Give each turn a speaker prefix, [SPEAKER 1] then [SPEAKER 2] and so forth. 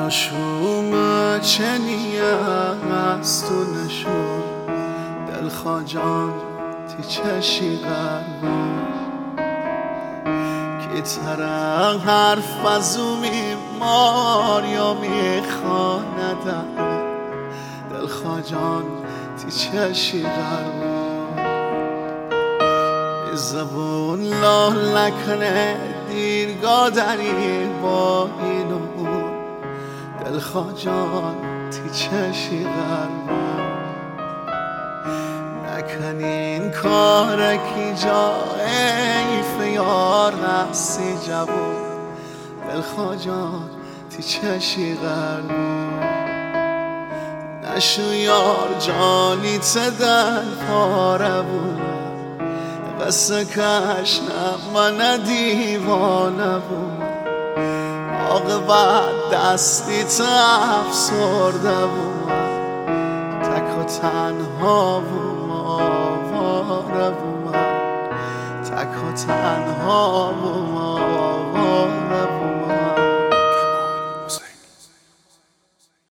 [SPEAKER 1] شوم چنیم از تو نشون دلخوا جان تی چشی غربون که ترم حرف از او میمار یا میخواندم دلخوا جان تی چشی غربون زبون لال نکنه دیرگاه داری با این و اون دلخوا جان تی چشی غربون نکنین کارکی جا ایف یار هستی جوون دلخوا جان تی چشی غربون نشو یار جانی تدل پاره بود قصه کش نه من دیوانه بود عاقبت دستی افسرده بود تک و تنها بود آواره بود تک و تنها بود آواره